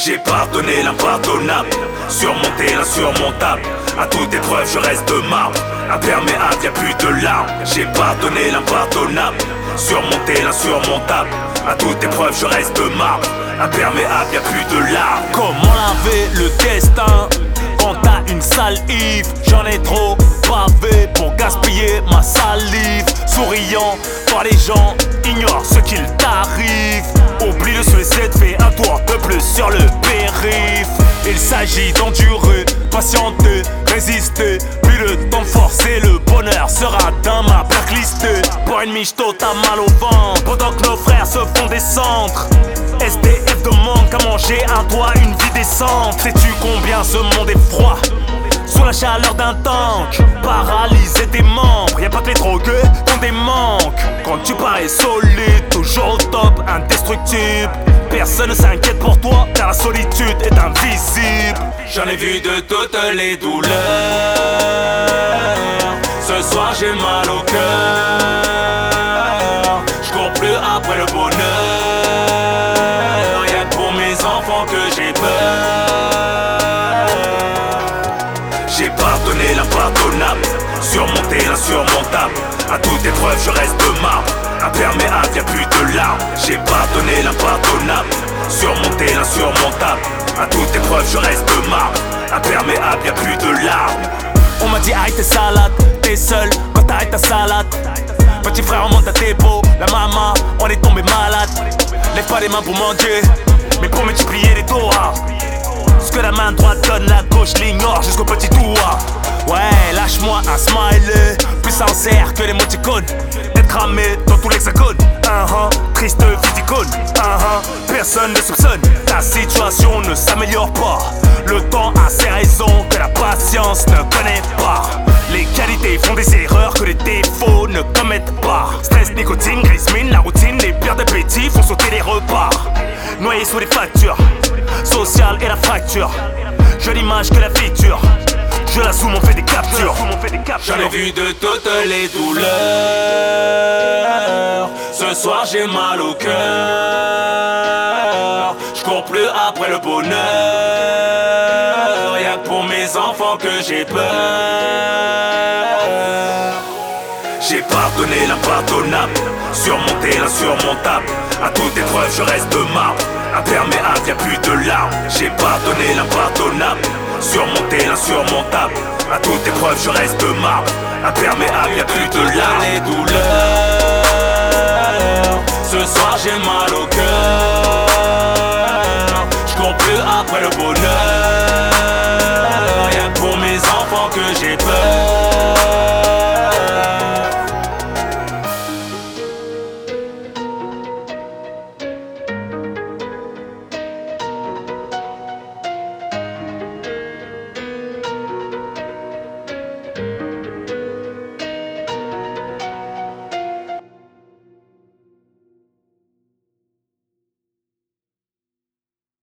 J'ai pardonné l'impardonnable, surmonté l'insurmontable. À toute épreuve je reste de marbre, imperméable, y'a plus de larmes. J'ai pardonné l'impardonnable, surmonté l'insurmontable. À toute épreuve je reste de marbre, imperméable, y'a plus de larmes. Comment laver le destin quand t'as une sale Yves? J'en ai trop bavé pour gaspiller ma salive. Souriant quand les gens ignorent ce qu'il t'arrive. Oublie le suicide, fais un tour de plus sur le périph'. Il s'agit d'endurer, patienter, résister. Plus le temps de forcer, le bonheur sera dans ma blacklist. Pour une michto t'as mal au ventre, pendant que nos frères se font descendre. SDF demande qu'à manger un toit, une vie décente. Sais-tu combien ce monde est froid sous la chaleur d'un tank? Paralyser tes membres, y'a pas que les drogués qui ont des manques. Quand tu parais solide, toujours au top, indestructible. Personne ne s'inquiète pour toi, car la solitude est invisible. J'en ai vu de toutes les douleurs. Ce soir j'ai mal au cœur. J'cours plus après le bonheur. Y'a que pour mes enfants que j'ai peur. J'ai pardonné l'impardonnable, surmonté l'insurmontable. À toute épreuve je reste de marbre, imperméable, y'a plus de larmes. J'ai pardonné l'impardonnable, surmonté l'insurmontable. À toute épreuve je reste de marbre, imperméable, y'a plus de larmes. On m'a dit arrête tes salades, t'es seul quand t'arrêtes ta salade. Petit frère on monte à tes beaux, la maman on est tombé malade. Lève pas les mains pour mendier, mais pour multiplier les doigts. Ce que la main droite donne, la gauche l'ignore jusqu'au petit doigt. Ouais, lâche-moi un smiley, plus sincère que les moticônes. Être cramé dans tout l'hexagone. Triste vie d'icône. Personne ne soupçonne, ta situation ne s'améliore pas. Le temps a ses raisons que la patience ne connaît pas. Les qualités font des erreurs que les défauts ne commettent pas. Stress, nicotine, grise mine, la routine, les pertes d'appétit font sauter les repas. Noyés sous les factures, social et la fracture. Je l'image que la feature, je la zoome, on fait des captures. J'en ai vu de toutes les douleurs. Ce soir j'ai mal au cœur. J'cours plus après le bonheur. Y'a que pour mes enfants que j'ai peur. J'ai pardonné l'impardonnable, surmonté l'insurmontable. À toute épreuve je reste de marbre, imperméable, y'a plus de larmes. J'ai pardonné l'impardonnable, surmonté l'insurmontable. À toute épreuve je reste de marbre, imperméable, y'a plus de larmes. Les douleurs, ce soir j'ai mal au cœur.